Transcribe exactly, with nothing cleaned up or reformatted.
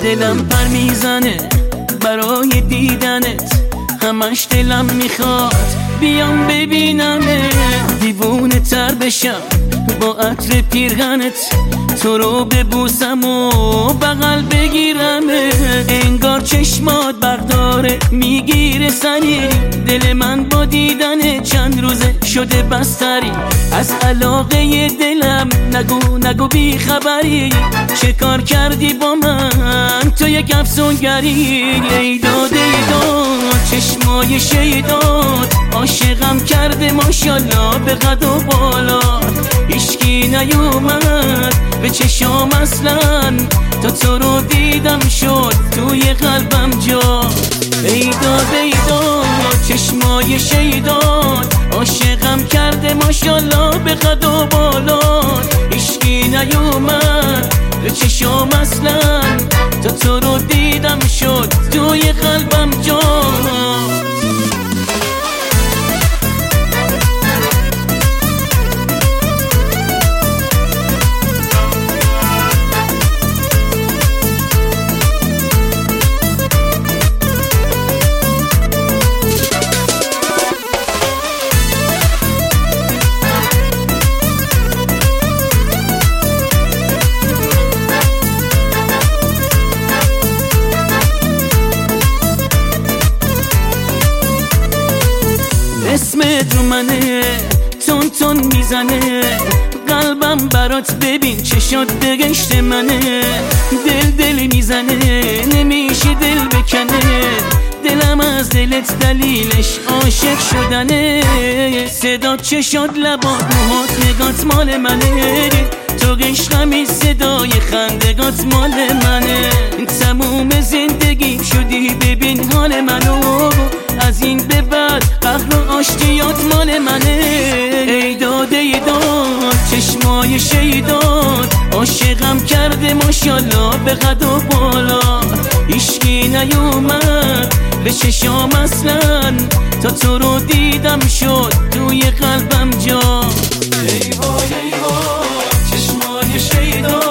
دلم پر میزنه برای دیدنت، همش دلم میخواد بیام ببینمه، دیوونه تر بشم با عطر پیرهنت، تو رو ببوسم و بغل بگیرمه، انگار چشمات برداره میگیره سری، دل من با دیدن چند روزه شده بستری، از علاقه دلم نگو نگو بی خبری، چه کار کردی با من تو یک افسونگری، ای داد ای داد چشمای شیدات، عاشقم کرده ماشالله به قد و بالا، هیچکی نیومد به چشام اصلا، تا تو رو دیدم شد توی قلبم جا، ای داد ای داد چشمای شیدات، عاشقم کرده ماشالله به قد و بالا، هیچکی نیومد به چشام اصلا، تا تو رو دیدم شد توی قلبم جا. اسمت رو منه تون تون میزنه، قلبم برات ببین چشات بگشت منه، دل دل میزنه نمیشه دل بکنه، دلم از دلت دلیلش عاشق شدنه، صدا چشات لبات موهات نگات مال منه، تو عشقمی صدای خندگات مال منه، تموم زندگی شدی ببین حال منو، از این به بعد قهر و آشتیات مال منه، ای داد ای داد چشمای شیدات، عاشقم کرده ماشالله به قد و بالا، هیچکی نیومد به چشام اصلا، تا تو رو دیدم شد توی قلبم جا، ای وای ای وای چشمای شیدات.